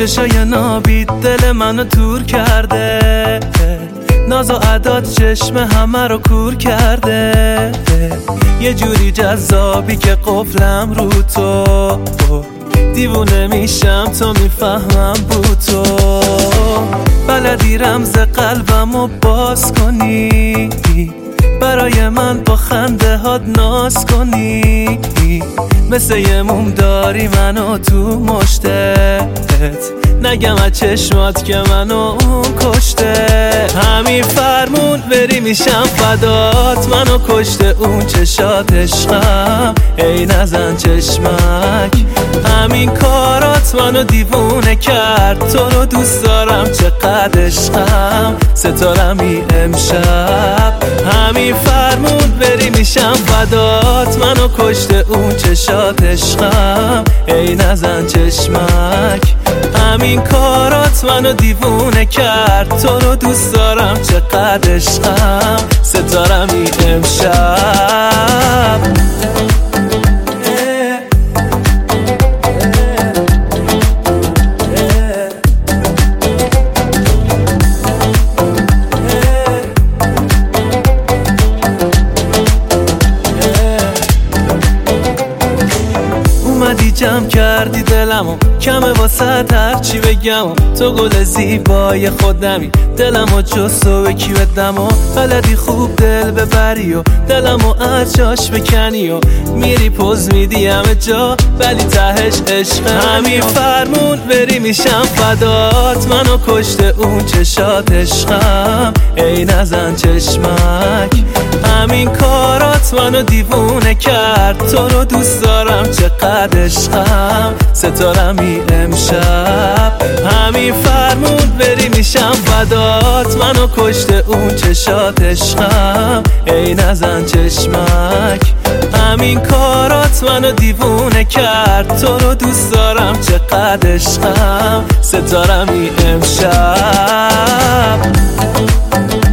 چشای نابید دل منو تور کرده، ناز و عداد چشم همه رو کور کرده. یه جوری جذابی که قفلم رو تو، دیوونه میشم تا میفهمم بود تو. بلدی رمز قلبمو باز کنی، برای من با خنده هات ناز کنی. مثل یه موم داری منو تو مشتت، نگم از چشمات که منو کشته. همین فرمون بری میشم فدات، منو کشته اون چشات عشقم، ای نزن چشمک. همین کارات منو دیوونه کرد، تو رو دوست دارم چقدر عشقم، ستارمی امشب. همین فرمون بری میشم فدات، منو کشته اون چشات عشقم، ای نزن چشمک. همین کارات منو دیوونه کرد، تو رو دوست دارم چقدر عشقم، ستارمی امشب. اومدی جمع کردی دلمو، کمه واسه هرچی بگم. تو گل زیبای خودمی، دلمو جز تو به کی بدم. بلدی خوب دل ببری و دلمو از جاش بکنی و میری پوز میدی همه جا، ولی تهش عشق. همین فرمون بری میشم فدات، منو کشته اون چشات عشقم، ای نزن چشمک. همین کارات منو دیوونه کرد، تو رو دوست دارم چقدر عشقم، ستارمی امشب. همین فرمون بری میشم فدات، منو کشته اون چشات عشقم، ای نزن چشمک. همین کارات منو دیوونه کرد، تو رو دوست دارم چقدر عشقم، ستارمی امشب.